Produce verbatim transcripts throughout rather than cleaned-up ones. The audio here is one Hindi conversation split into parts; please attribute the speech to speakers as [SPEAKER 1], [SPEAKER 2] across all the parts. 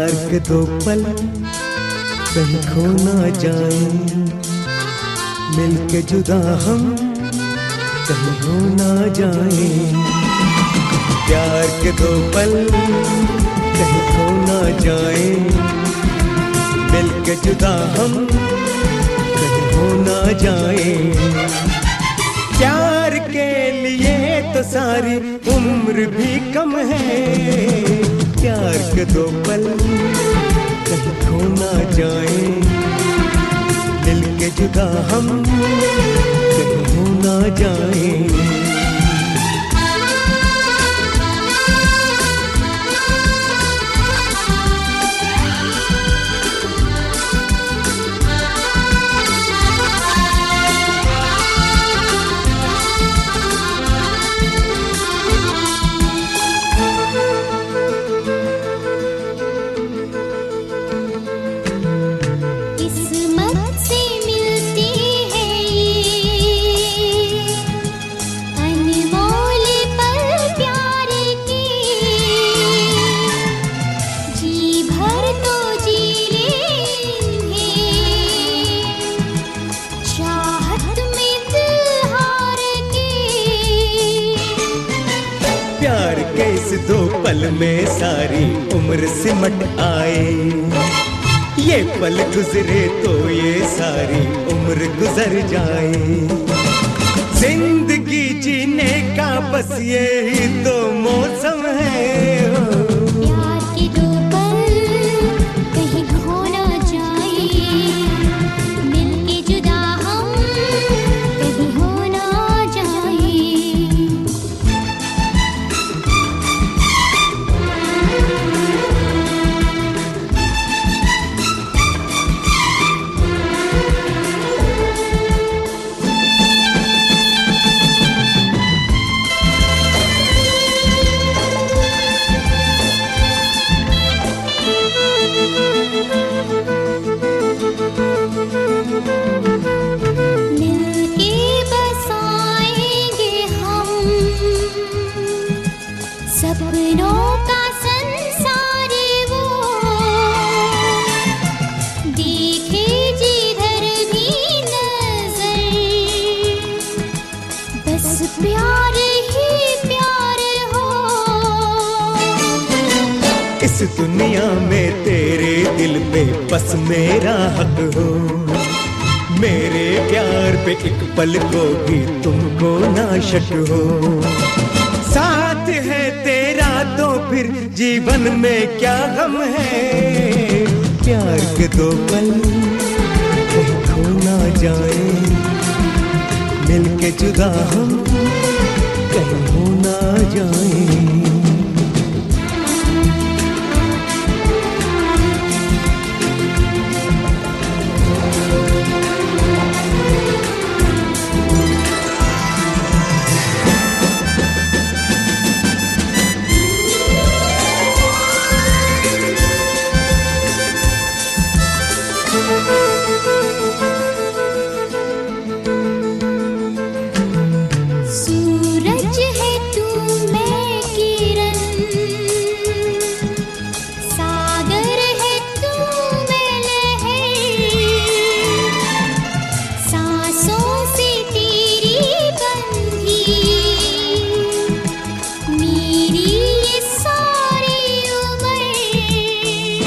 [SPEAKER 1] प्यार के दो पल कहीं खो ना जाए, मिलके जुदा हम कहीं हो ना जाए। प्यार के दो पल कहीं खो ना जाए, मिलके जुदा हम कहीं हो ना जाए। प्यार के लिए तो सारी उम्र भी कम है, प्यार के दो पल कहीं खो ना जाए, मिलके जुदा हम कहीं हो ना जाए। प्यार के इस दो पल में सारी उम्र सिमट आए, ये पल गुजरे तो ये सारी उम्र गुजर जाए। जिंदगी जीने का बस ये ही तो मौसम है।
[SPEAKER 2] प्यार के दो पल कहीं खो ना जाए, मिलके जुदा हम कहीं हो ना जाए। सपनों का संसार वो देखे जिधर भी नजर, बस प्यार ही प्यार हो।
[SPEAKER 1] इस दुनिया में तेरे दिल पे बस मेरा हक हो, मेरे प्यार पे एक पल को भी तुमको ना शक हो। साथ है तेरा तो फिर जीवन में क्या गम है, प्यार के दो पल कहीं खो ना जाए, मिलके जुदा हम कहीं हो ना जाए।
[SPEAKER 2] सूरज है तू मैं किरण, सागर है तू मैं लहर, सांसों से तेरी बंधी मेरी ये सारी उम्र।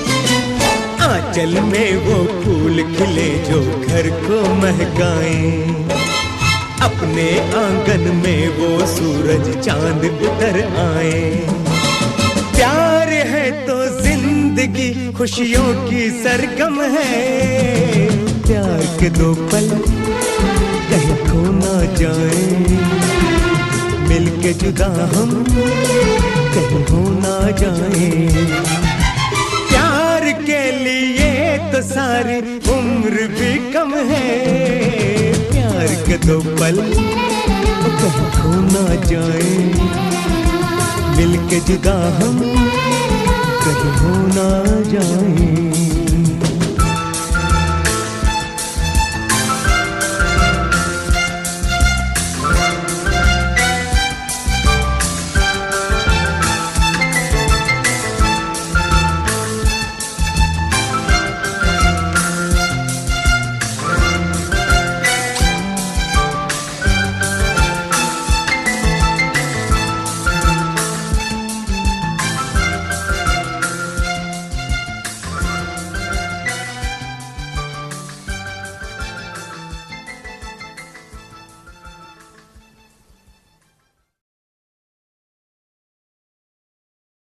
[SPEAKER 1] आंचल में वो फूल खिले जो घर को महकाए, अपने आंगन में वो सूरज चांद उतर आए। प्यार है तो जिंदगी खुशियों की सरगम है, प्यार के दो पल कहीं खो ना जाए, मिलके जुदा हम कहीं हो ना जाए। प्यार के लिए तो सारी उम्र भी कम है, प्यार के दो पल कहीं खो ना जाए, मिलके जुदा हम कहीं हो ना जाए।